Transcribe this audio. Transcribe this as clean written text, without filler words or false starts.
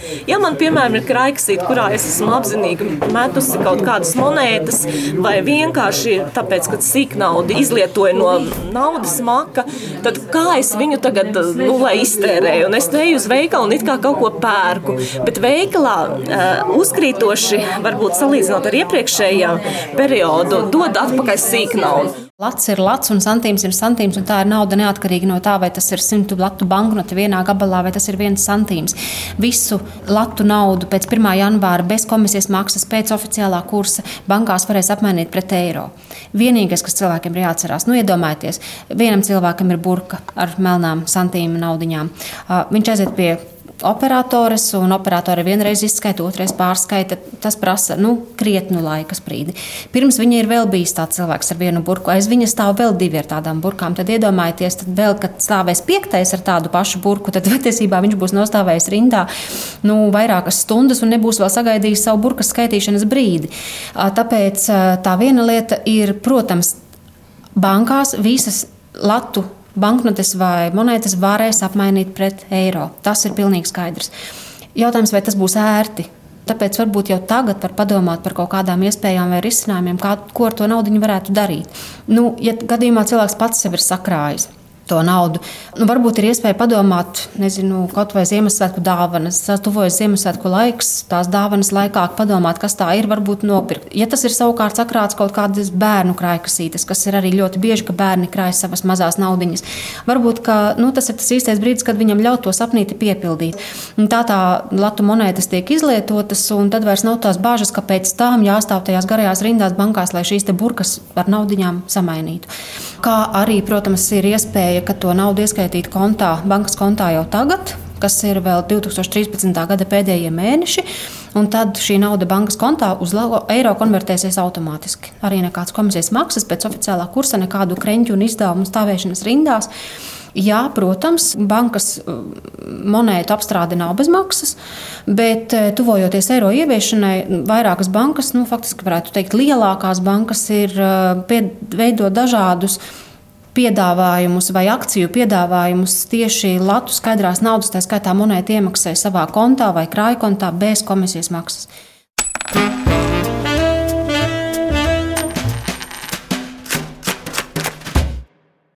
Ja man, piemēram, ir krājkasīte, kurā es esmu apzinīgi metusi kaut kādas monētas, vai vienkārši tāpēc, ka sīknaudu izlietoju no naudas maka, tad kā es viņu tagad, lai iztērēju? Un es neju uz veikalu un it kā kaut ko pērku. Bet veikalā uzkrītoši, varbūt salīdzinot ar iepriekšējā periodu, dod atpakaļ sīknaudu. Lats ir lats un santīms ir santīms, un tā ir nauda neatkarīgi no tā, vai tas ir 100 latu banknoti vienā gabalā, vai tas ir 1 santīms. Visu latu naudu pēc 1. janvāra bez komisijas maksas, pēc oficiālā kursa bankās varēs apmainīt pret eiro. Vienīgais, kas cilvēkiem ir jāatcerās, iedomājieties, vienam cilvēkam ir burka ar melnām santīmu naudiņām. Viņš aiziet pie operatores, un operatore vienreiz izskaita, otrais pārskaita. Tas prasa krietnu laika sprīdi. Pirms viņa ir vēl bijis tāds cilvēks ar vienu burku, aiz viņa stāv vēl 2 ar tādām burkām. Tad iedomājieties, tad vēl, kad stāvēs 5. ar tādu pašu burku, tad patiesībā viņš būs nostāvējis rindā vairākas stundas un nebūs vēl sagaidījis savu burkas skaitīšanas brīdi. Tāpēc tā viena lieta ir, protams, bankās visas latu banknotes vai monētas varēs apmainīt pret eiro. Tas ir pilnīgi skaidrs. Jautājums, vai tas būs ērti? Tāpēc varbūt jau tagad var padomāt par kaut kādām iespējām vai risinājumiem, ko ar to naudu varētu darīt. Ja gadījumā cilvēks pats sev ir sakrājis to naudu, varbūt ir iespēja padomāt, kaut vai Ziemassvētku dāvanas. Tuvojas Ziemassvētku laiks, tās dāvanas laikā padomāt, kas tā ir, varbūt nopirkt. Ja tas ir savukārt sakrāts kaut kādas bērnu krājkasītes, kas ir arī ļoti bieži, ka bērni krāj savas mazās naudiņas, varbūt tas ir tas īstais brīdis, kad viņam ļaut to sapnīti piepildīt. Tā latu monētas tiek izlietotas, un tad vairs nav tās bāžas, ka pēc tām jāstāv tajās garajās rindās bankās, lai šīs te burkas ar naudiņām samainītu. Kā arī, protams, ir iespēja, ka to naudu ieskaitīt bankas kontā jau tagad, kas ir vēl 2013. gada pēdējie mēneši, un tad šī nauda bankas kontā uz eiro konvertēsies automātiski. Arī nekāds komisijas maksas pēc oficiālā kursa, nekādu kreņķu un izdevumu stāvēšanas rindās. Jā, protams, bankas monētu apstrāde nav bez maksas, bet tuvojoties eiro ieviešanai, vairākas bankas, faktiski varētu teikt, lielākās bankas ir veido dažādus piedāvājumus vai akciju piedāvājumus tieši latu skaidrās naudas, tā skaitā monētu iemaksai savā kontā vai krājkontā bez komisijas maksas.